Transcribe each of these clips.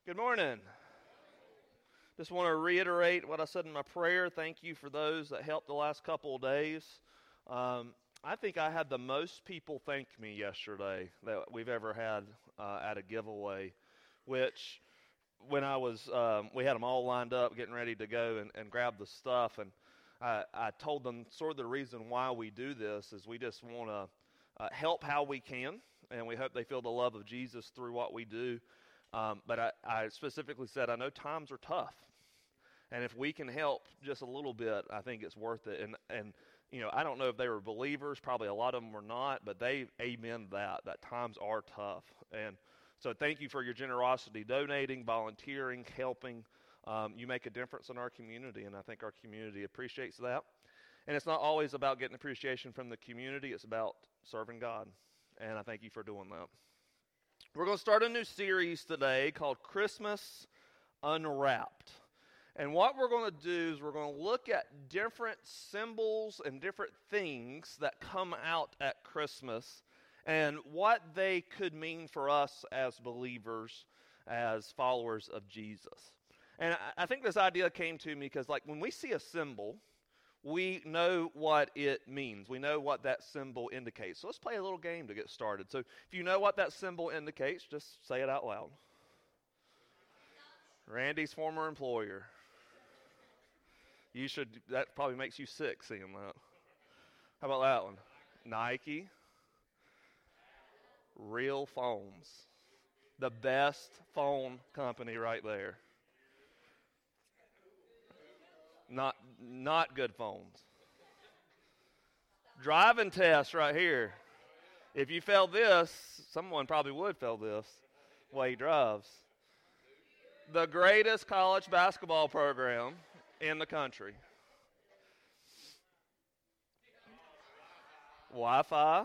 Good morning. Just want to reiterate what I said in my prayer. Thank you for those that helped the last couple of days. I think I had the most people thank me yesterday that we've ever had at a giveaway, which when I was, we had them all lined up getting ready to go and grab the stuff, and I told them sort of the reason why we do this is we just want to help how we can, and we hope they feel the love of Jesus through what we do. But I specifically said, I know times are tough, and if we can help just a little bit, I think it's worth it. And you know, I don't know if they were believers, probably a lot of them were not, but they amen that times are tough. And so thank you for your generosity, donating, volunteering, helping. You make a difference in our community, and I think our community appreciates that. And it's not always about getting appreciation from the community, it's about serving God, and I thank you for doing that. We're going to start a new series today called Christmas Unwrapped. And what we're going to do is we're going to look at different symbols and different things that come out at Christmas and what they could mean for us as believers, as followers of Jesus. And I think this idea came to me because, like, when we see a symbol, we know what it means. We know what that symbol indicates. So let's play a little game to get started. So if you know what that symbol indicates, just say it out loud. Randy's former employer. That probably makes you sick seeing that. How about that one? Nike. Real Phones. The best phone company right there. Not good phones. Driving test right here. If you failed this, someone probably would fail this. The way he drives. The greatest college basketball program in the country. Wi-Fi.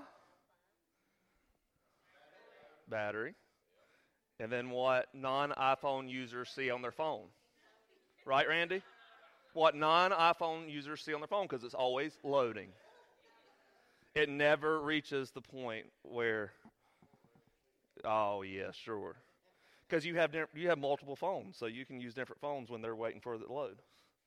Battery. And then what non-iPhone users see on their phone. Right, Randy? What non-iPhone users see on their phone, because it's always loading. It never reaches the point where, oh yeah, sure. Because you have multiple phones, so you can use different phones when they're waiting for it to load.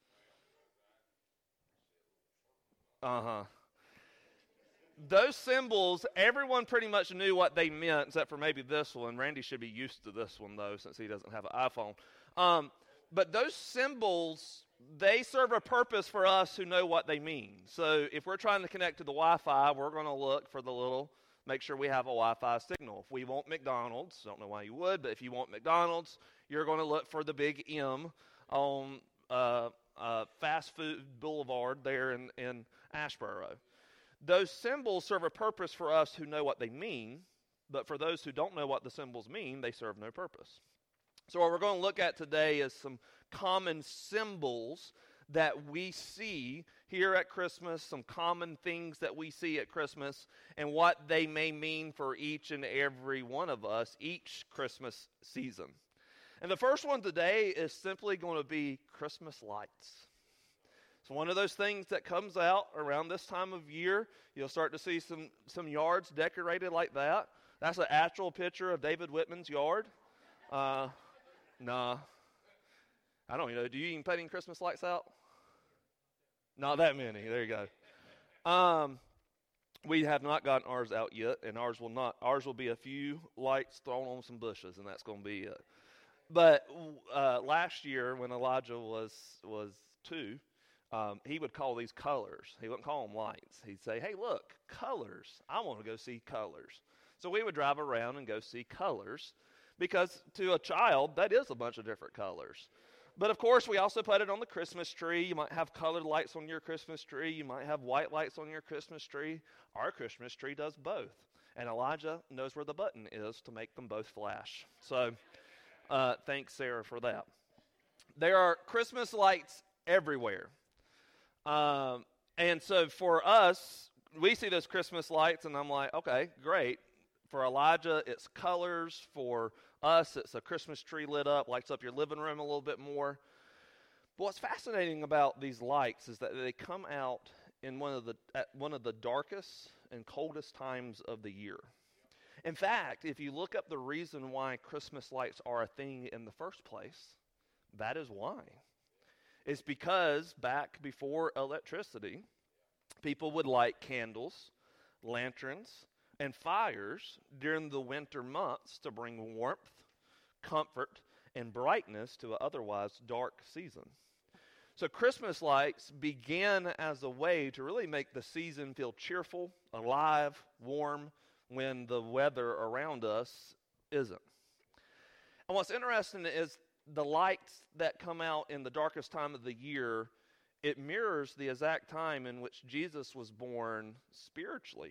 Those symbols, everyone pretty much knew what they meant, except for maybe this one. Randy should be used to this one, though, since he doesn't have an iPhone. But those symbols, they serve a purpose for us who know what they mean. So if we're trying to connect to the Wi-Fi, we're going to look for make sure we have a Wi-Fi signal. If we want McDonald's, don't know why you would, but if you want McDonald's, you're going to look for the big M on Fast Food Boulevard there in Asheboro. Those symbols serve a purpose for us who know what they mean, but for those who don't know what the symbols mean, they serve no purpose. So what we're going to look at today is some common symbols that we see here at Christmas, some common things that we see at Christmas, and what they may mean for each and every one of us each Christmas season. And the first one today is simply going to be Christmas lights. It's one of those things that comes out around this time of year. You'll start to see some yards decorated like that. That's an actual picture of David Whitman's yard. Nah. I don't know. Do you even put any Christmas lights out? Not that many. There you go. We have not gotten ours out yet, and ours will be a few lights thrown on some bushes, and that's going to be it. But last year when Elijah was 2, he would call these colors. He wouldn't call them lights. He'd say, hey, look, colors. I want to go see colors. So we would drive around and go see colors, because to a child, that is a bunch of different colors. But of course, we also put it on the Christmas tree. You might have colored lights on your Christmas tree. You might have white lights on your Christmas tree. Our Christmas tree does both. And Elijah knows where the button is to make them both flash. So thanks, Sarah, for that. There are Christmas lights everywhere. And so for us, we see those Christmas lights, and I'm like, okay, great. For Elijah, it's colors. For us, it's a Christmas tree lit up, lights up your living room a little bit more. But what's fascinating about these lights is that they come out in one of the darkest and coldest times of the year. In fact, if you look up the reason why Christmas lights are a thing in the first place, that is why. It's because back before electricity, people would light candles, lanterns, and fires during the winter months to bring warmth, comfort, and brightness to an otherwise dark season. So Christmas lights began as a way to really make the season feel cheerful, alive, warm, when the weather around us isn't. And what's interesting is the lights that come out in the darkest time of the year, it mirrors the exact time in which Jesus was born spiritually.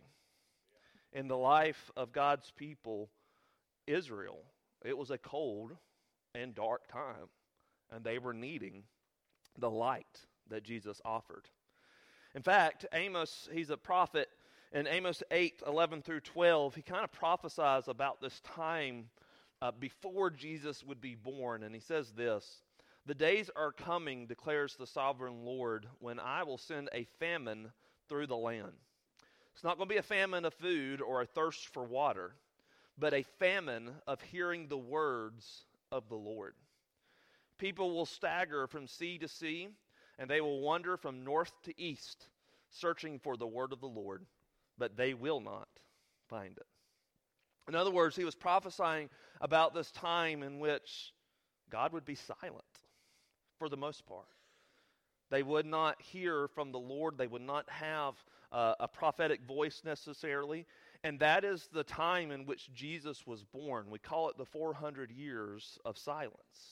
In the life of God's people, Israel, it was a cold and dark time, and they were needing the light that Jesus offered. In fact, Amos, he's a prophet. In Amos 8:11 through 12, he kind of prophesies about this time before Jesus would be born. And he says this, "The days are coming, declares the sovereign Lord, when I will send a famine through the land. It's not going to be a famine of food or a thirst for water, but a famine of hearing the words of the Lord. People will stagger from sea to sea, and they will wander from north to east, searching for the word of the Lord, but they will not find it." In other words, he was prophesying about this time in which God would be silent for the most part. They would not hear from the Lord. They would not have a prophetic voice necessarily. And that is the time in which Jesus was born. We call it the 400 years of silence.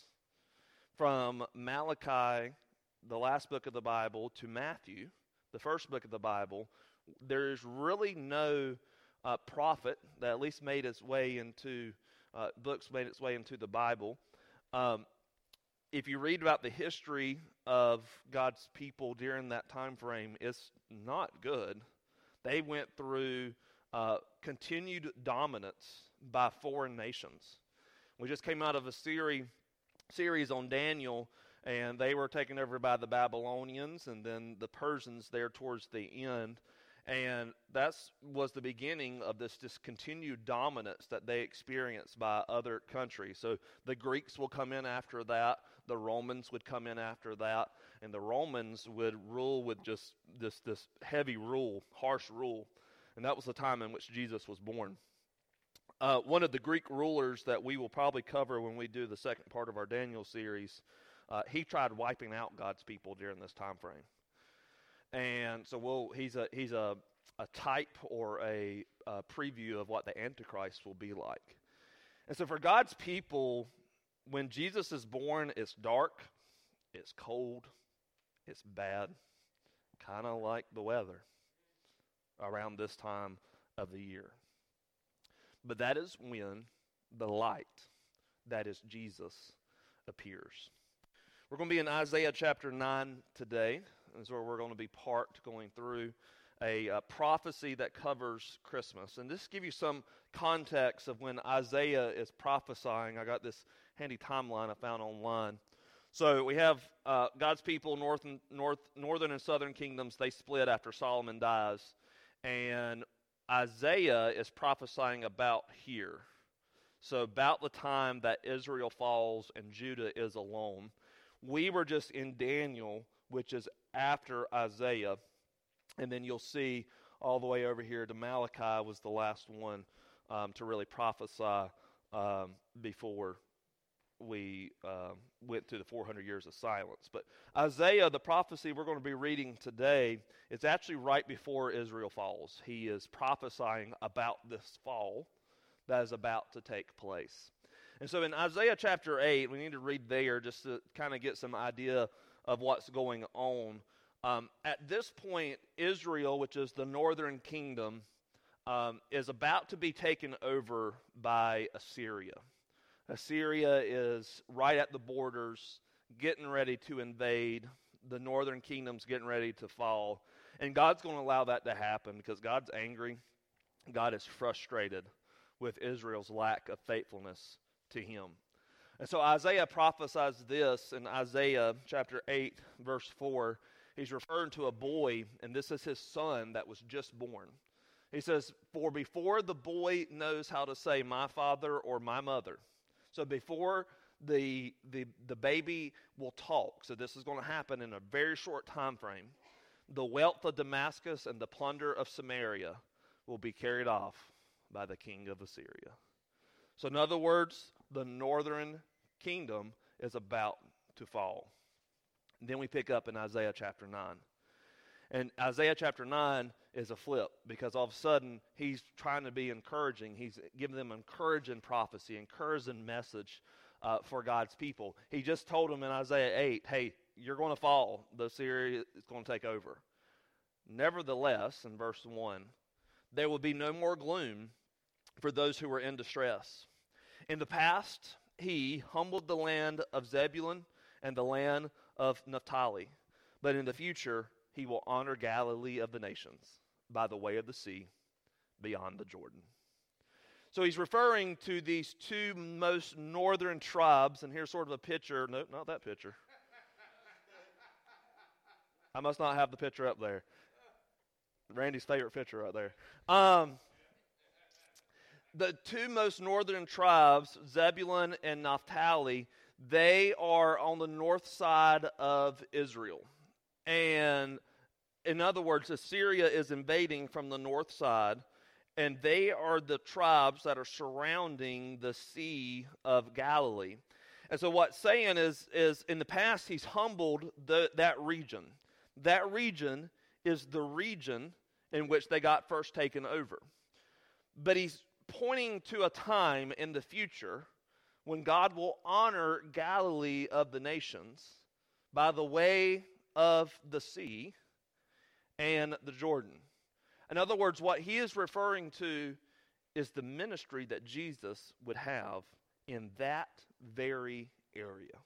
From Malachi, the last book of the Bible, to Matthew, the first book of the Bible, there is really no prophet that at least made its way into books made its way into the Bible. If you read about the history of God's people during that time frame, it's not good. They went through continued dominance by foreign nations. We just came out of a series on Daniel, and they were taken over by the Babylonians and then the Persians there towards the end. And that was the beginning of this continued dominance that they experienced by other countries. So the Greeks will come in after that. The Romans would come in after that. And the Romans would rule with just this heavy rule, harsh rule. And that was the time in which Jesus was born. One of the Greek rulers that we will probably cover when we do the second part of our Daniel series, he tried wiping out God's people during this time frame. And so he's a type or a preview of what the Antichrist will be like. And so for God's people, when Jesus is born, it's dark, it's cold, it's bad, kind of like the weather around this time of the year. But that is when the light, that is Jesus, appears. We're going to be in Isaiah chapter 9 today. Is where we're going to be parked going through a prophecy that covers Christmas. And just to give you some context of when Isaiah is prophesying, I got this handy timeline I found online. So we have God's people, northern and southern kingdoms, they split after Solomon dies. And Isaiah is prophesying about here. So about the time that Israel falls and Judah is alone. We were just in Daniel, which is after Isaiah, and then you'll see all the way over here to Malachi was the last one to really prophesy before we went through the 400 years of silence. But Isaiah, the prophecy we're going to be reading today, it's actually right before Israel falls. He is prophesying about this fall that is about to take place. And so in Isaiah chapter 8, we need to read there just to kind of get some idea of what's going on. At this point, Israel, which is the northern kingdom, is about to be taken over by Assyria. Assyria is right at the borders, getting ready to invade. The northern kingdom's getting ready to fall. And God's going to allow that to happen because God's angry. God is frustrated with Israel's lack of faithfulness to him. And so Isaiah prophesies this in Isaiah chapter 8, verse 4. He's referring to a boy, and this is his son that was just born. He says, for before the boy knows how to say my father or my mother, so before the baby will talk, so this is going to happen in a very short time frame, the wealth of Damascus and the plunder of Samaria will be carried off by the king of Assyria. So in other words, the northern kingdom is about to fall. And then we pick up in Isaiah chapter 9. And Isaiah chapter 9 is a flip, because all of a sudden he's trying to be encouraging. He's giving them encouraging prophecy, encouraging message for God's people. He just told them in Isaiah 8, hey, you're going to fall. The Assyria is going to take over. Nevertheless, in verse 1, there will be no more gloom for those who are in distress. In the past, he humbled the land of Zebulun and the land of Naphtali. But in the future, he will honor Galilee of the nations by the way of the sea beyond the Jordan. So he's referring to these two most northern tribes, and here's sort of a picture. Nope, not that picture. I must not have the picture up there. Randy's favorite picture right there. The two most northern tribes, Zebulun and Naphtali, they are on the north side of Israel. And in other words, Assyria is invading from the north side, and they are the tribes that are surrounding the Sea of Galilee. And so what's saying is in the past, he's humbled that region. That region is the region in which they got first taken over. But he's pointing to a time in the future when God will honor Galilee of the nations by the way of the sea and the Jordan. In other words, what he is referring to is the ministry that Jesus would have in that very area.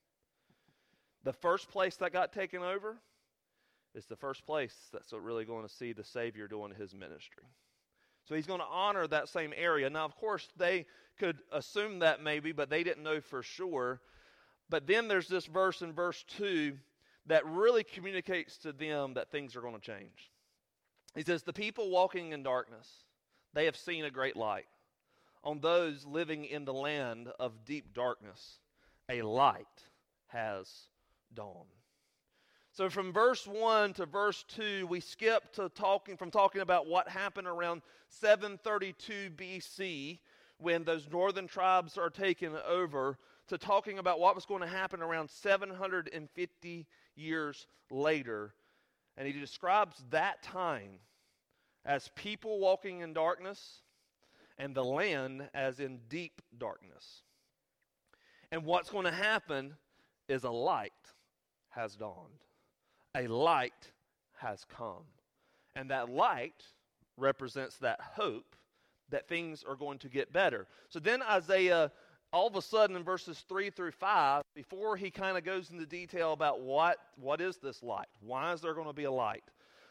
The first place that got taken over is the first place that's really going to see the Savior doing his ministry. So he's going to honor that same area. Now, of course, they could assume that maybe, but they didn't know for sure. But then there's this verse in verse 2 that really communicates to them that things are going to change. He says, the people walking in darkness, they have seen a great light. On those living in the land of deep darkness, a light has dawned. So from verse 1 to verse 2, we skip to talking about what happened around 732 BC when those northern tribes are taken over, to talking about what was going to happen around 750 years later. And he describes that time as people walking in darkness and the land as in deep darkness. And what's going to happen is a light has dawned. A light has come. And that light represents that hope that things are going to get better. So then Isaiah, all of a sudden in verses 3 through 5, before he kind of goes into detail about what is this light, why is there going to be a light,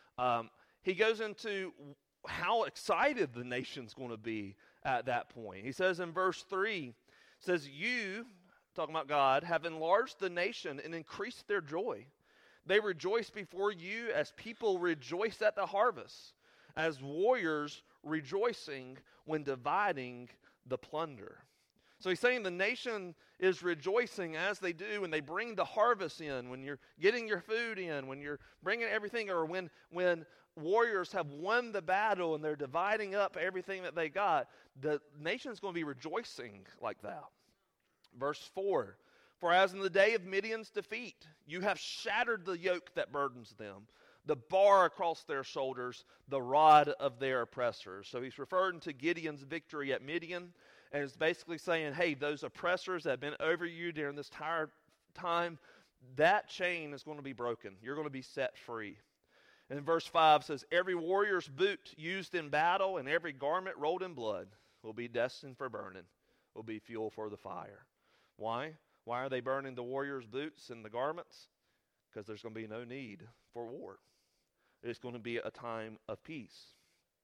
he goes into how excited the nation's going to be at that point. He says in verse 3, says, you, talking about God, have enlarged the nation and increased their joy. They rejoice before you as people rejoice at the harvest, as warriors rejoicing when dividing the plunder. So he's saying the nation is rejoicing as they do when they bring the harvest in, when you're getting your food in, when you're bringing everything, or when warriors have won the battle and they're dividing up everything that they got. The nation's going to be rejoicing like that. Verse 4, for as in the day of Midian's defeat, you have shattered the yoke that burdens them, the bar across their shoulders, the rod of their oppressors. So he's referring to Gideon's victory at Midian, and it's basically saying, hey, those oppressors that have been over you during this entire time, that chain is going to be broken. You're going to be set free. And in verse 5 says, every warrior's boot used in battle and every garment rolled in blood will be destined for burning, will be fuel for the fire. Why? Why are they burning the warrior's boots and the garments? Because there's going to be no need for war. It's going to be a time of peace.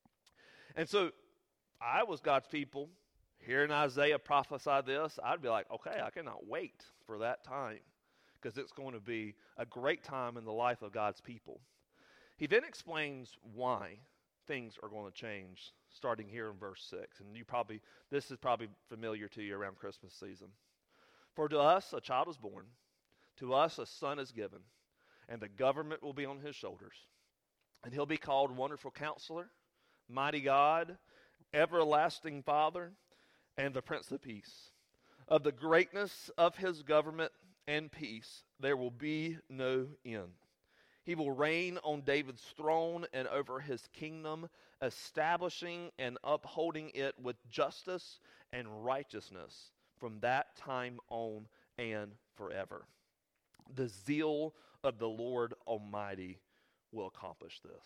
And so I was God's people. Hearing Isaiah prophesy this, I'd be like, okay, I cannot wait for that time, because it's going to be a great time in the life of God's people. He then explains why things are going to change starting here in verse 6. And this is probably familiar to you around Christmas season. For to us a child is born, to us a son is given, and the government will be on his shoulders. And he'll be called Wonderful Counselor, Mighty God, Everlasting Father, and the Prince of Peace. Of the greatness of his government and peace there will be no end. He will reign on David's throne and over his kingdom, establishing and upholding it with justice and righteousness from that time on and forever. The zeal of the Lord Almighty will accomplish this.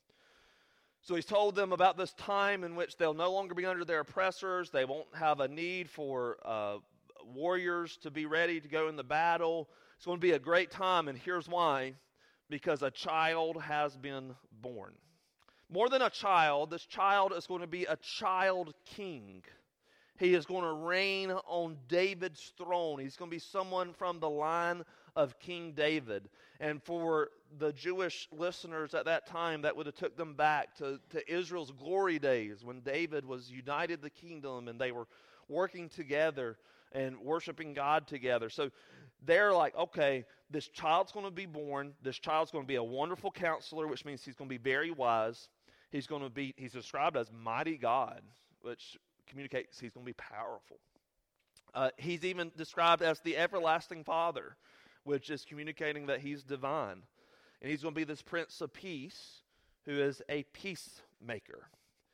So he's told them about this time in which they'll no longer be under their oppressors. They won't have a need for warriors to be ready to go in the battle. It's going to be a great time, and here's why. Because a child has been born. More than a child, this child is going to be a child king. He is going to reign on David's throne. He's going to be someone from the line of King David. And for the Jewish listeners at that time, that would have took them back to Israel's glory days when David was united the kingdom and they were working together and worshiping God together. So they're like, okay, this child's going to be born. This child's going to be a wonderful counselor, which means he's going to be very wise. He's described as mighty God, which communicates he's going to be powerful. He's even described as the everlasting Father, which is communicating that he's divine. And he's going to be this Prince of Peace, who is a peacemaker.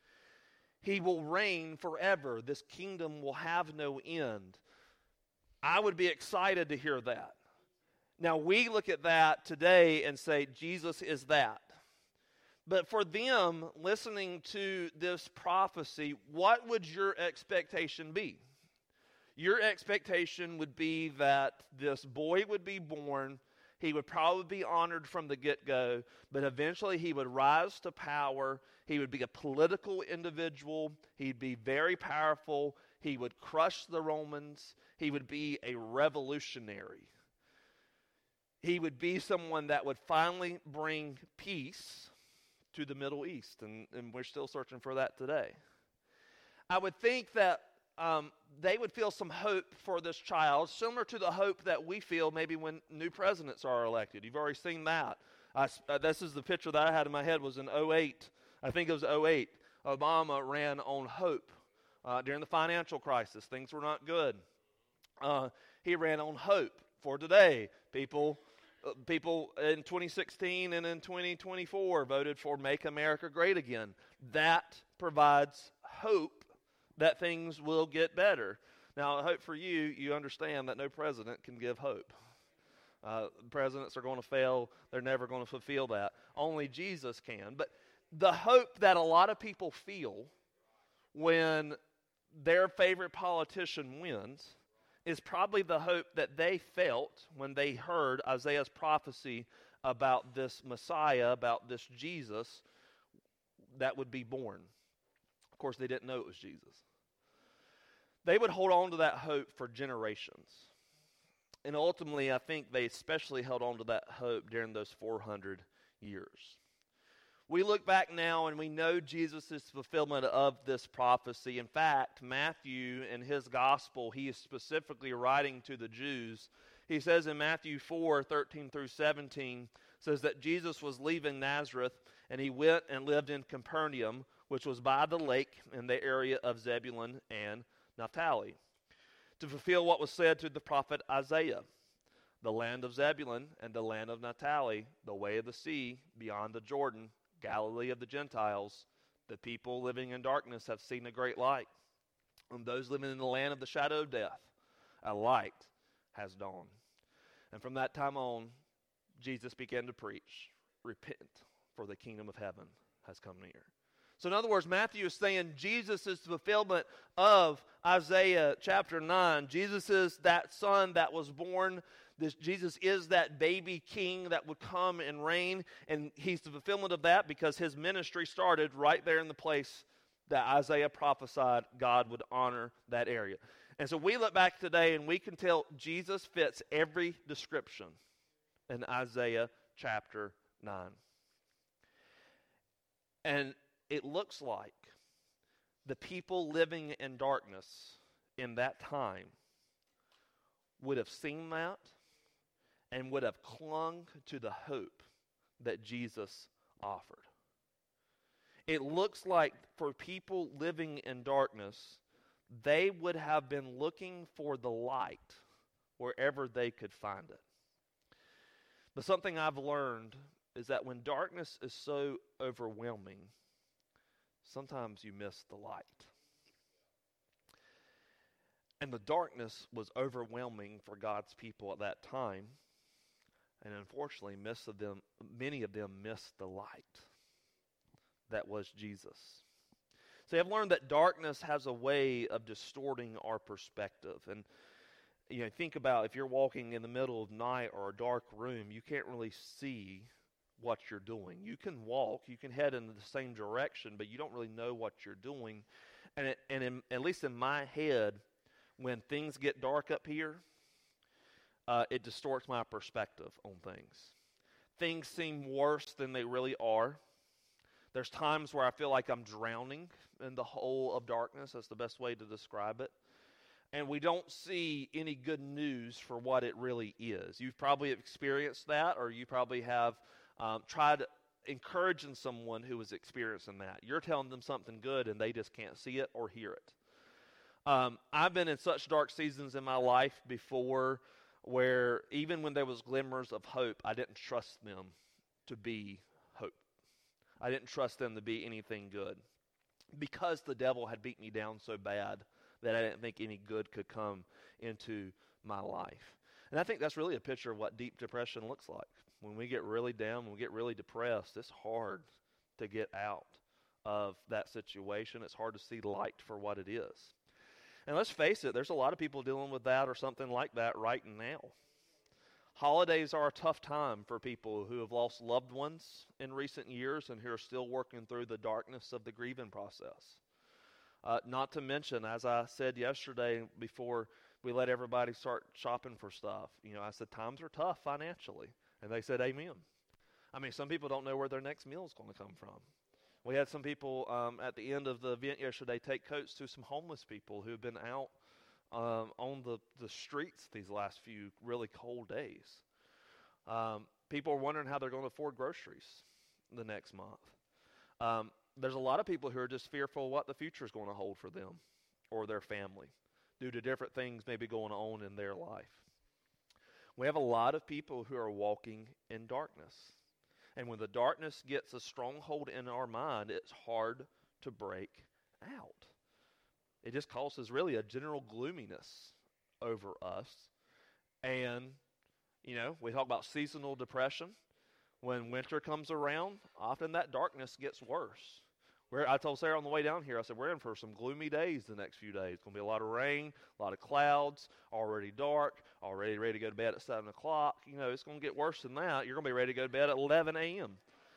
He will reign forever. This kingdom will have no end. I would be excited to hear that. Now, we look at that today and say, Jesus is that. But for them, listening to this prophecy, what would your expectation be? Your expectation would be that this boy would be born. He would probably be honored from the get-go, but eventually he would rise to power. He would be a political individual. He'd be very powerful. He would crush the Romans. He would be a revolutionary. He would be someone that would finally bring peace to the Middle East, and we're still searching for that today. I would think that they would feel some hope for this child, similar to the hope that we feel maybe when new presidents are elected. You've already seen that. This is the picture that I had in my head was in 2008. I think it was 2008. Obama ran on hope during the financial crisis. Things were not good. He ran on hope for today. People in 2016 and in 2024 voted for Make America Great Again. That provides hope that things will get better. Now, I hope for you understand that no president can give hope. Presidents are going to fail. They're never going to fulfill that. Only Jesus can. But the hope that a lot of people feel when their favorite politician wins is probably the hope that they felt when they heard Isaiah's prophecy about this Messiah, about this Jesus that would be born. Of course, they didn't know it was Jesus. They would hold on to that hope for generations. And ultimately, I think they especially held on to that hope during those 400 years. We look back now and we know Jesus' fulfillment of this prophecy. In fact, Matthew in his gospel, he is specifically writing to the Jews. He says in Matthew 4:13 through 17, says that Jesus was leaving Nazareth and he went and lived in Capernaum, which was by the lake in the area of Zebulun and Naphtali, to fulfill what was said to the prophet Isaiah. The land of Zebulun and the land of Naphtali, the way of the sea beyond the Jordan, Galilee of the Gentiles, the people living in darkness have seen a great light. And those living in the land of the shadow of death, a light has dawned. And from that time on, Jesus began to preach, repent, for the kingdom of heaven has come near. So in other words, Matthew is saying Jesus is the fulfillment of Isaiah chapter 9. Jesus is that son that was born. Jesus is that baby king that would come and reign. And he's the fulfillment of that because his ministry started right there in the place that Isaiah prophesied God would honor that area. And so we look back today and we can tell Jesus fits every description in Isaiah chapter 9. And it looks like the people living in darkness in that time would have seen that and would have clung to the hope that Jesus offered. It looks like for people living in darkness, they would have been looking for the light wherever they could find it. But something I've learned is that when darkness is so overwhelming, sometimes you miss the light. And the darkness was overwhelming for God's people at that time. And unfortunately, many of them missed the light that was Jesus. So I've learned that darkness has a way of distorting our perspective. And think about if you're walking in the middle of night or a dark room, you can't really see what you're doing. You can walk, you can head in the same direction, but you don't really know what you're doing. At least in my head, when things get dark up here, it distorts my perspective on things. Things seem worse than they really are. There's times where I feel like I'm drowning in the hole of darkness. That's the best way to describe it. And we don't see any good news for what it really is. You've probably experienced that, or you probably have tried encouraging someone who is experiencing that. You're telling them something good, and they just can't see it or hear it. I've been in such dark seasons in my life before where even when there was glimmers of hope, I didn't trust them to be hope. I didn't trust them to be anything good because the devil had beat me down so bad that I didn't think any good could come into my life. And I think that's really a picture of what deep depression looks like. When we get really down, when we get really depressed, it's hard to get out of that situation. It's hard to see light for what it is. And let's face it, there's a lot of people dealing with that or something like that right now. Holidays are a tough time for people who have lost loved ones in recent years and who are still working through the darkness of the grieving process. Not to mention, as I said yesterday before we let everybody start shopping for stuff, I said times are tough financially. And they said amen. I mean, some people don't know where their next meal is going to come from. We had some people at the end of the event yesterday take coats to some homeless people who have been out on the streets these last few really cold days. People are wondering how they're going to afford groceries the next month. There's a lot of people who are just fearful of what the future is going to hold for them or their family due to different things maybe going on in their life. We have a lot of people who are walking in darkness. And when the darkness gets a stronghold in our mind, it's hard to break out. It just causes really a general gloominess over us. And, we talk about seasonal depression. When winter comes around, often that darkness gets worse. I told Sarah on the way down here, I said, we're in for some gloomy days the next few days. It's going to be a lot of rain, a lot of clouds, already dark, already ready to go to bed at 7 o'clock. It's going to get worse than that. You're going to be ready to go to bed at 11 a.m.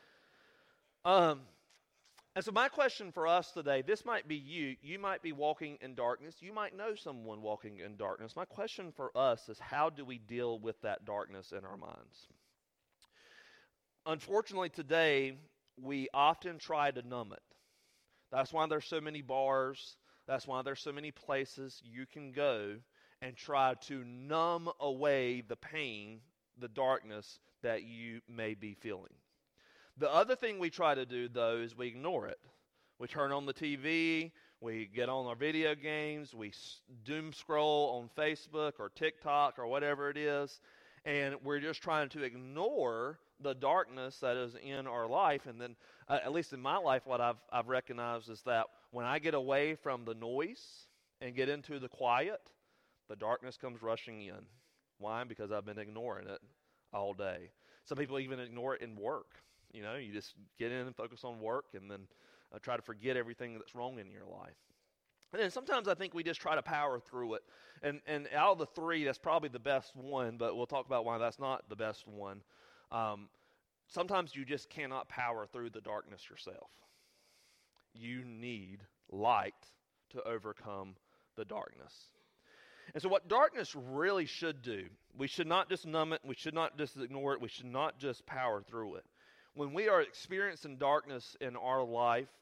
And so my question for us today, this might be you. You might be walking in darkness. You might know someone walking in darkness. My question for us is, how do we deal with that darkness in our minds? Unfortunately, today, we often try to numb it. That's why there's so many bars. That's why there's so many places you can go and try to numb away the pain, the darkness that you may be feeling. The other thing we try to do, though, is we ignore it. We turn on the TV, we get on our video games, we doom scroll on Facebook or TikTok or whatever it is, and we're just trying to ignore the darkness that is in our life. And then, at least in my life, what I've recognized is that when I get away from the noise and get into the quiet, the darkness comes rushing in. Why? Because I've been ignoring it all day. Some people even ignore it in work. You just get in and focus on work and then try to forget everything that's wrong in your life. And then sometimes I think we just try to power through it. And out of the three, that's probably the best one, but we'll talk about why that's not the best one. Sometimes you just cannot power through the darkness yourself. You need light to overcome the darkness. And so what darkness really should do, we should not just numb it, we should not just ignore it, we should not just power through it. When we are experiencing darkness in our life,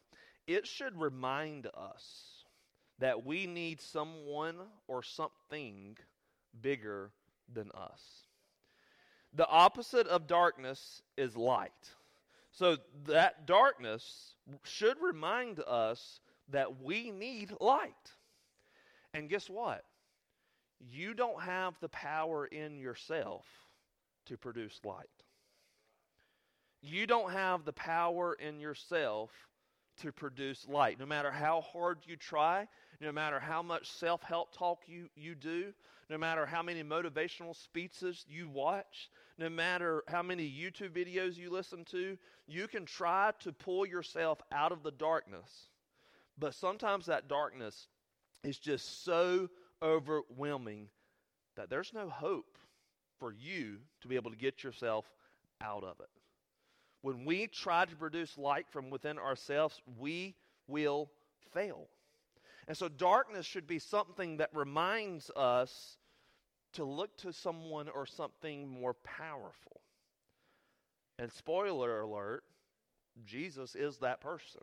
it should remind us that we need someone or something bigger than us. The opposite of darkness is light. So that darkness should remind us that we need light. And guess what? You don't have the power in yourself to produce light. You don't have the power in yourself to produce light. No matter how hard you try, no matter how much self-help talk you do, no matter how many motivational speeches you watch, no matter how many YouTube videos you listen to, you can try to pull yourself out of the darkness. But sometimes that darkness is just so overwhelming that there's no hope for you to be able to get yourself out of it. When we try to produce light from within ourselves, we will fail. And so darkness should be something that reminds us to look to someone or something more powerful. And spoiler alert, Jesus is that person.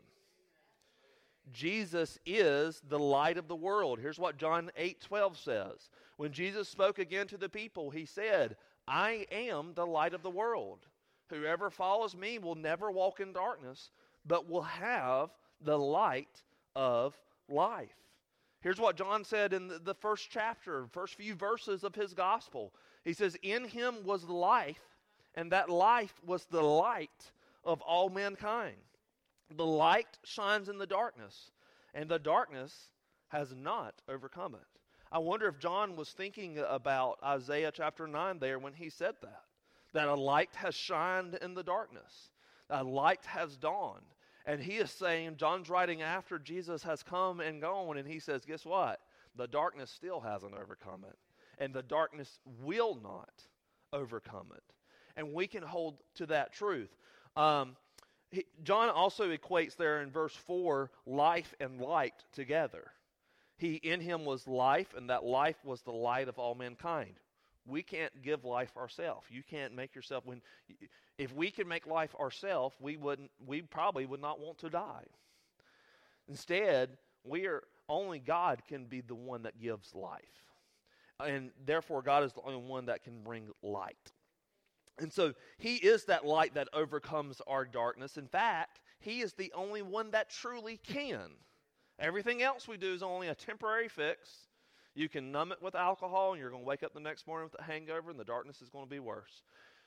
Jesus is the light of the world. Here's what John 8:12 says. When Jesus spoke again to the people, he said, I am the light of the world. Whoever follows me will never walk in darkness, but will have the light of life. Here's what John said in the first chapter, first few verses of his gospel. He says, in him was life, and that life was the light of all mankind. The light shines in the darkness, and the darkness has not overcome it. I wonder if John was thinking about Isaiah chapter 9 there when he said that a light has shined in the darkness. A light has dawned. And he is saying, John's writing after Jesus has come and gone, and he says, guess what? The darkness still hasn't overcome it. And the darkness will not overcome it. And we can hold to that truth. John also equates there in verse 4, life and light together. In him was life, and that life was the light of all mankind. We can't give life ourselves. You can't make yourself. If we could make life ourselves, we probably would not want to die. Instead, only God can be the one that gives life. And therefore, God is the only one that can bring light. And so, he is that light that overcomes our darkness. In fact, he is the only one that truly can. Everything else we do is only a temporary fix. You can numb it with alcohol, and you're going to wake up the next morning with a hangover, and the darkness is going to be worse.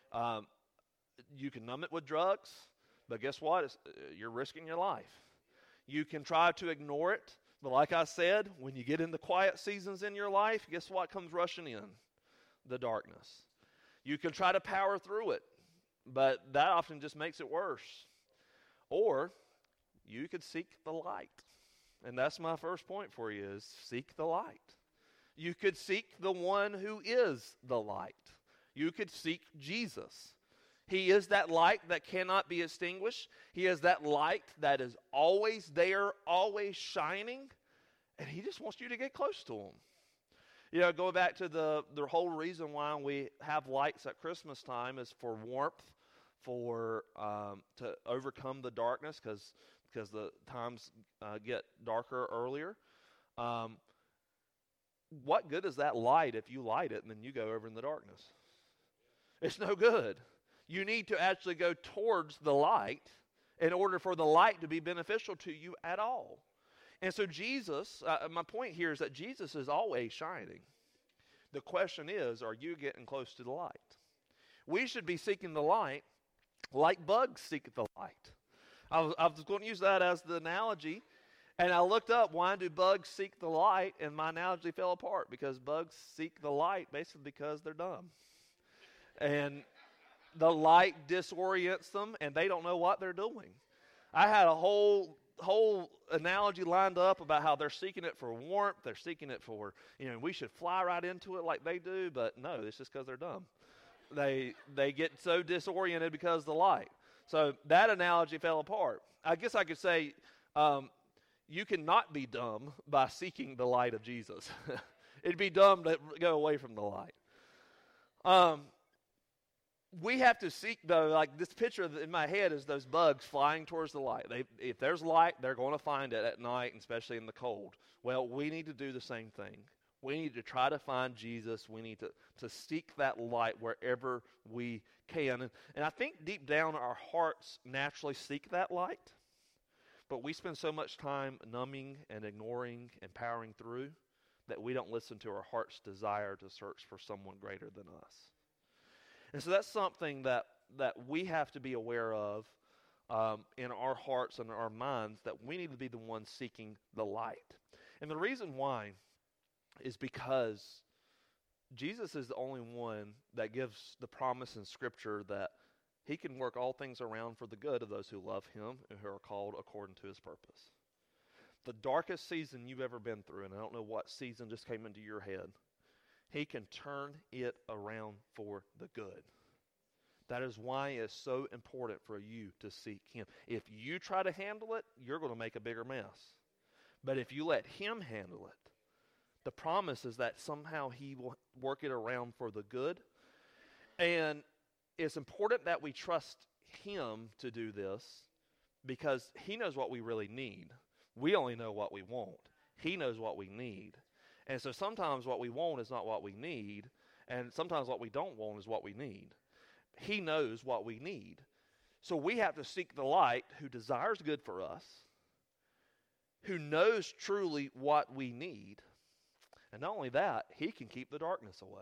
You can numb it with drugs, but guess what? You're risking your life. You can try to ignore it, but like I said, when you get in the quiet seasons in your life, guess what comes rushing in? The darkness. You can try to power through it, but that often just makes it worse. Or you could seek the light. And that's my first point for you, is seek the light. You could seek the one who is the light. You could seek Jesus. He is that light that cannot be extinguished. He is that light that is always there, always shining, and he just wants you to get close to him. You know, going back to the whole reason why we have lights at Christmas time is for warmth, to overcome the darkness, because the times get darker earlier. What good is that light if you light it and then you go over in the darkness? It's no good. You need to actually go towards the light in order for the light to be beneficial to you at all. And so Jesus, my point here is that Jesus is always shining. The question is, are you getting close to the light? We should be seeking the light like bugs seek the light. I was going to use that as the analogy. And I looked up, why do bugs seek the light? And my analogy fell apart, because bugs seek the light basically because they're dumb. And the light disorients them, and they don't know what they're doing. I had a whole analogy lined up about how they're seeking it for warmth. They're seeking it for, we should fly right into it like they do. But no, it's just because they're dumb. They get so disoriented because of the light. So that analogy fell apart. I guess I could say, you cannot be dumb by seeking the light of Jesus. It'd be dumb to go away from the light. We have to seek, though, like this picture in my head is those bugs flying towards the light. If there's light, they're going to find it at night, and especially in the cold. Well, we need to do the same thing. We need to try to find Jesus. We need to seek that light wherever we can. And I think deep down our hearts naturally seek that light, but we spend so much time numbing and ignoring and powering through that we don't listen to our heart's desire to search for someone greater than us. And so that's something that we have to be aware of in our hearts and our minds, that we need to be the ones seeking the light. And the reason why is because Jesus is the only one that gives the promise in Scripture that he can work all things around for the good of those who love him and who are called according to his purpose. The darkest season you've ever been through, and I don't know what season just came into your head, he can turn it around for the good. That is why it's so important for you to seek him. If you try to handle it, you're going to make a bigger mess. But if you let him handle it, the promise is that somehow he will work it around for the good. And it's important that we trust him to do this because he knows what we really need. We only know what we want. He knows what we need. And so sometimes what we want is not what we need, and sometimes what we don't want is what we need. He knows what we need. So we have to seek the light who desires good for us, who knows truly what we need. And not only that, he can keep the darkness away.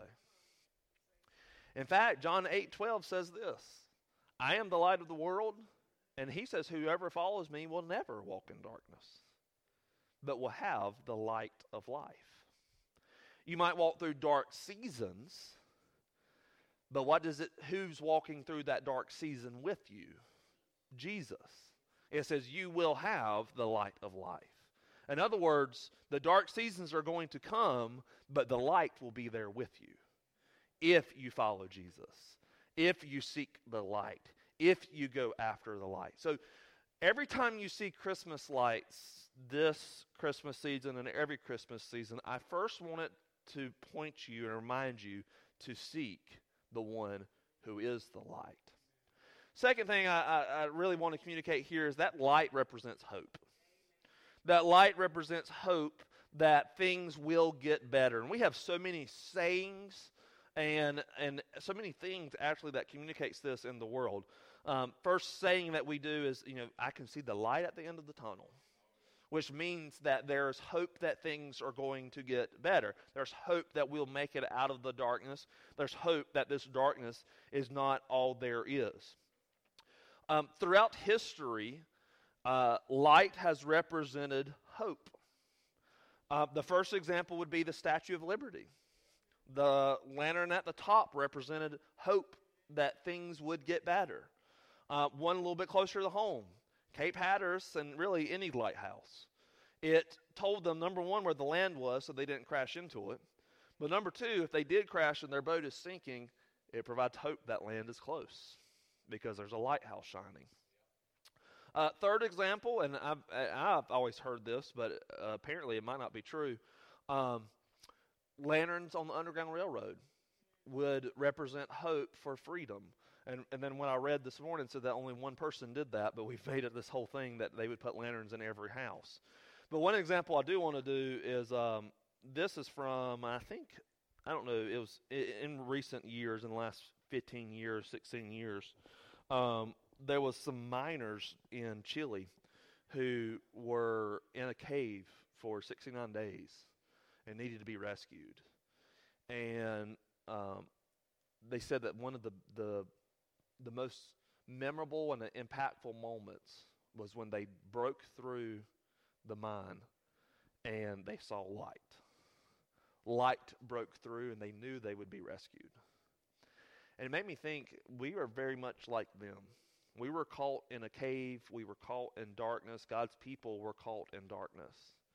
In fact, John 8:12 says this, I am the light of the world, and he says whoever follows me will never walk in darkness, but will have the light of life. You might walk through dark seasons, but who's walking through that dark season with you? Jesus. It says you will have the light of life. In other words, the dark seasons are going to come, but the light will be there with you if you follow Jesus, if you seek the light, if you go after the light. So every time you see Christmas lights this Christmas season and every Christmas season, I first want it to point you and remind you to seek the one who is the light. Second thing I really want to communicate here is that light represents hope. That light represents hope that things will get better. And we have so many sayings and so many things actually that communicates this in the world. First saying that we do is, I can see the light at the end of the tunnel, which means that there's hope that things are going to get better. There's hope that we'll make it out of the darkness. There's hope that this darkness is not all there is. Throughout history, light has represented hope. The first example would be the Statue of Liberty. The lantern at the top represented hope that things would get better. One a little bit closer to home, Cape Hatteras, and really any lighthouse. It told them, number one, where the land was so they didn't crash into it. But number two, if they did crash and their boat is sinking, it provides hope that land is close because there's a lighthouse shining. Third example, and I've always heard this, but apparently it might not be true. Lanterns on the Underground Railroad would represent hope for freedom. And then when I read this morning, it said that only one person did that, but we've made it this whole thing that they would put lanterns in every house. But one example I do want to do is, this is from, it was in recent years, in the last 15 years, 16 years, there was some miners in Chile who were in a cave for 69 days and needed to be rescued. And they said that one of the most memorable and impactful moments was when they broke through the mine and they saw light. Light broke through and they knew they would be rescued. And it made me think we are very much like them. We were caught in a cave. We were caught in darkness. God's people were caught in darkness.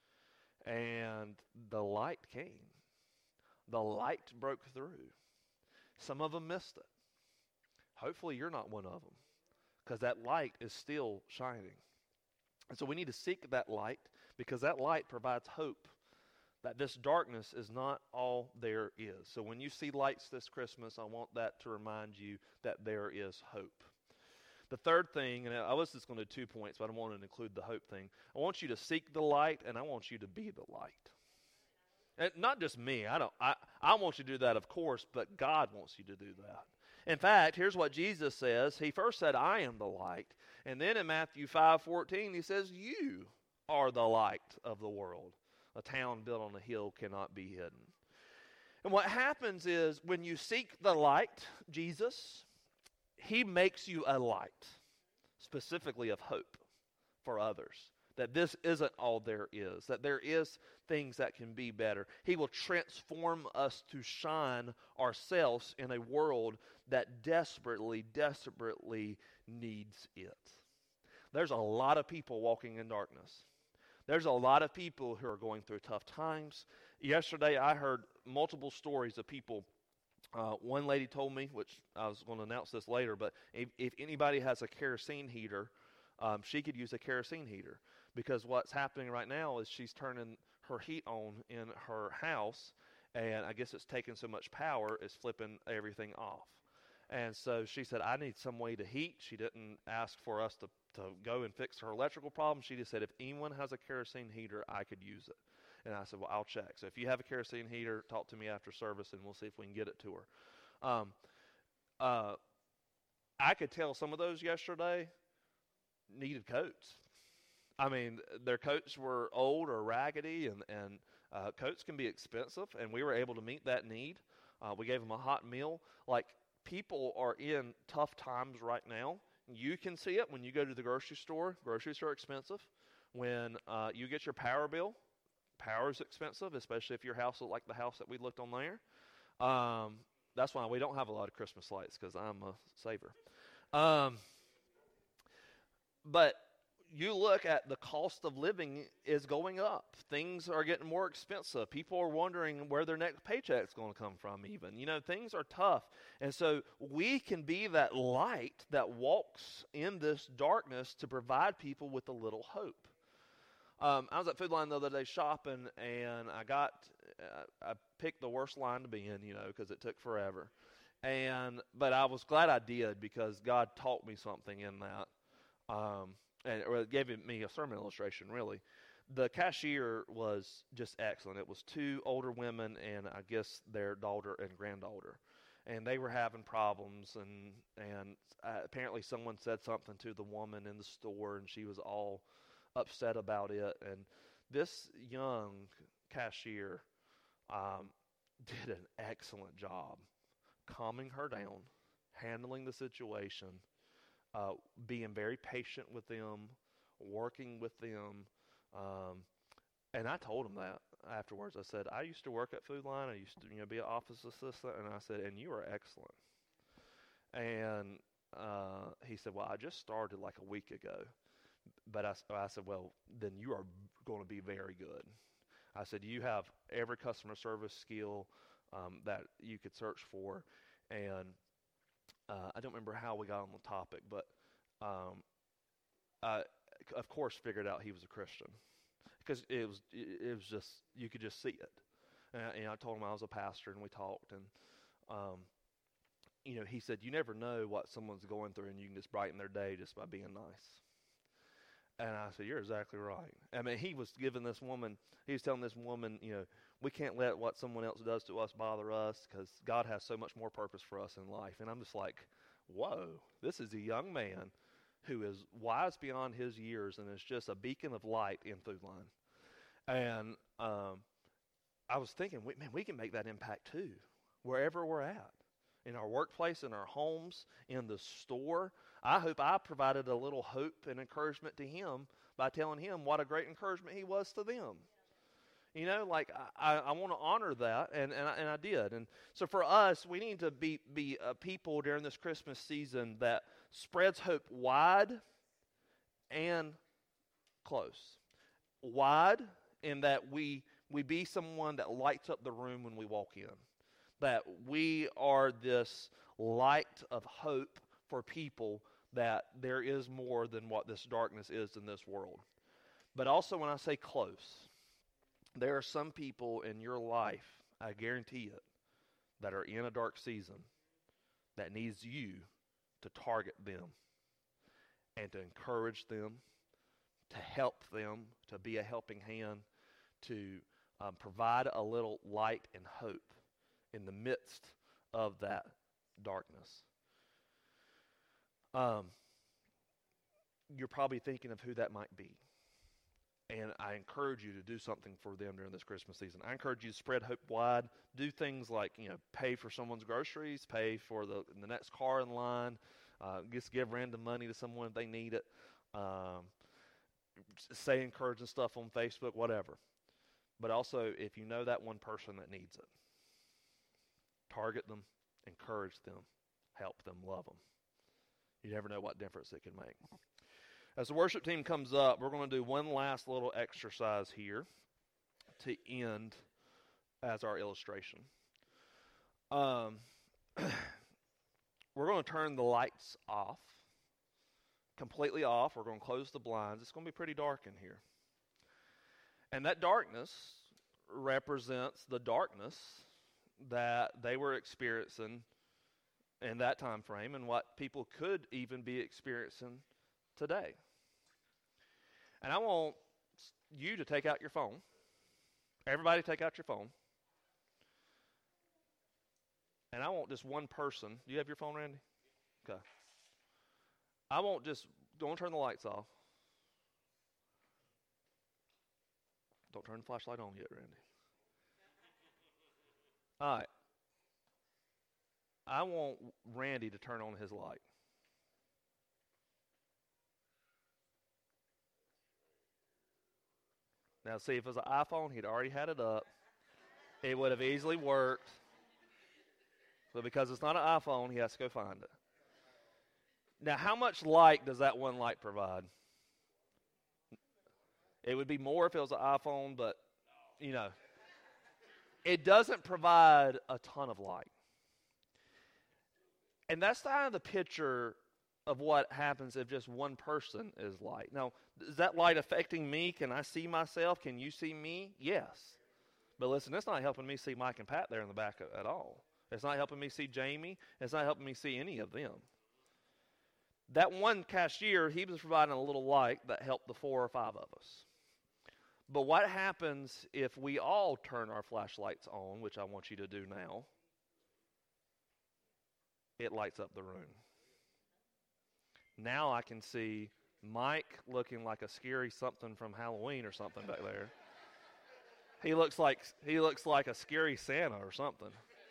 And the light came. The light broke through. Some of them missed it. Hopefully you're not one of them, because that light is still shining. And so we need to seek that light, because that light provides hope that this darkness is not all there is. So when you see lights this Christmas, I want that to remind you that there is hope. The third thing, and I was just going to do 2 points, but I wanted to include the hope thing. I want you to seek the light, and I want you to be the light. And not just me. I want you to do that, of course, but God wants you to do that. In fact, here's what Jesus says. He first said, I am the light. And then in Matthew 5:14, he says, you are the light of the world. A town built on a hill cannot be hidden. And what happens is when you seek the light, Jesus, he makes you a light, specifically of hope for others. That this isn't all there is, that there is things that can be better. He will transform us to shine ourselves in a world that desperately, desperately needs it. There's a lot of people walking in darkness. There's a lot of people who are going through tough times. Yesterday I heard multiple stories of people. One lady told me, which I was going to announce this later, but if anybody has a kerosene heater, she could use a kerosene heater. Because what's happening right now is she's turning her heat on in her house, and I guess it's taking so much power, it's flipping everything off. And so she said, I need some way to heat. She didn't ask for us to go and fix her electrical problem. She just said, if anyone has a kerosene heater, I could use it. And I said, well, I'll check. So if you have a kerosene heater, talk to me after service, and we'll see if we can get it to her. I could tell some of those yesterday needed coats. I mean, their coats were old or raggedy, and coats can be expensive, and we were able to meet that need. We gave them a hot meal. Like, people are in tough times right now. You can see it when you go to the grocery store. Groceries are expensive. When you get your power bill, power is expensive, especially if your house is like the house that we looked on there. That's why we don't have a lot of Christmas lights, because I'm a saver. But you look at the cost of living is going up. Things are getting more expensive. People are wondering where their next paycheck is going to come from even. You know, things are tough. And so we can be that light that walks in this darkness to provide people with a little hope. I was at Food Line the other day shopping, and I picked the worst line to be in, you know, because it took forever. But I was glad I did, because God taught me something in that. And it gave me a sermon illustration, really. The cashier was just excellent. It was two older women and I guess their daughter and granddaughter. And they were having problems, and apparently someone said something to the woman in the store, and she was all upset about it. And this young cashier did an excellent job calming her down, handling the situation, being very patient with them, working with them. And I told him that afterwards. I said, I used to work at Food Line. I used to be an office assistant. And I said, and you are excellent. And he said, well, I just started like a week ago. But I said, well, then you are going to be very good. I said, you have every customer service skill that you could search for. And I don't remember how we got on the topic, but I, of course, figured out he was a Christian, because it was just, you could just see it. And I told him I was a pastor, and we talked, and he said, you never know what someone's going through, and you can just brighten their day just by being nice. And I said, you're exactly right. I mean, he was telling this woman, we can't let what someone else does to us bother us, because God has so much more purpose for us in life. And I'm just like, whoa, this is a young man who is wise beyond his years and is just a beacon of light in Food Line. And I was thinking, man, we can make that impact too, wherever we're at. In our workplace, in our homes, in the store. I hope I provided a little hope and encouragement to him by telling him what a great encouragement he was to them. I want to honor that, and I did. And so for us, we need to be a people during this Christmas season that spreads hope wide and close. Wide in that we be someone that lights up the room when we walk in. That we are this light of hope for people, that there is more than what this darkness is in this world. But also when I say close, There are some people in your life, I guarantee it, that are in a dark season that needs you to target them and to encourage them, to help them, to be a helping hand, to provide a little light and hope in the midst of that darkness. You're probably thinking of who that might be. And I encourage you to do something for them during this Christmas season. I encourage you to spread hope wide. Do things like, pay for someone's groceries, pay for the next car in line, just give random money to someone if they need it. Say encouraging stuff on Facebook, whatever. But also, if you know that one person that needs it, target them, encourage them, help them, love them. You never know what difference it can make. As the worship team comes up, we're going to do one last little exercise here to end as our illustration. We're going to turn the lights off, completely off. We're going to close the blinds. It's going to be pretty dark in here. And that darkness represents the darkness that they were experiencing in that time frame and what people could even be experiencing today. And I want you to take out your phone. Everybody take out your phone. And I want just one person. Do you have your phone, Randy? Okay. Don't turn the lights off. Don't turn the flashlight on yet, Randy. All right. I want Randy to turn on his light. Now, see, if it was an iPhone, he'd already had it up. It would have easily worked. But because it's not an iPhone, he has to go find it. Now, how much light does that one light provide? It would be more if it was an iPhone, but, it doesn't provide a ton of light. And that's kind of the picture of what happens if just one person is light. Now, is that light affecting me? Can I see myself? Can you see me? Yes. But listen, it's not helping me see Mike and Pat there in the back at all. It's not helping me see Jamie. It's not helping me see any of them. That one cashier, he was providing a little light that helped the 4 or 5 of us. But what happens if we all turn our flashlights on, which I want you to do now? It lights up the room. Now I can see Mike looking like a scary something from Halloween or something back there. He looks like a scary Santa or something.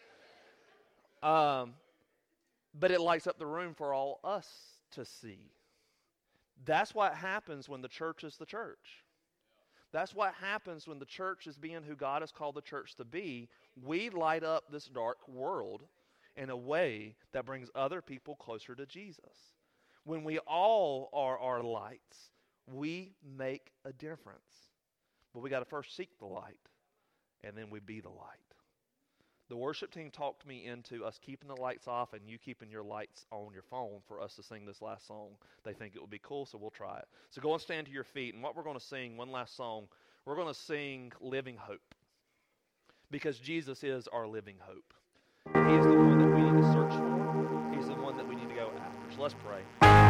But it lights up the room for all us to see. That's what happens when the church is the church. That's what happens when the church is being who God has called the church to be. We light up this dark world in a way that brings other people closer to Jesus. When we all are our lights, we make a difference. But we got to first seek the light, and then we be the light. The worship team talked me into us keeping the lights off and you keeping your lights on your phone for us to sing this last song. They think it would be cool, so we'll try it. So go and stand to your feet, and what we're going to sing, one last song, we're going to sing Living Hope. Because Jesus is our living hope. He is the one that we need to search for. He's the one that we need to go after. So let's pray.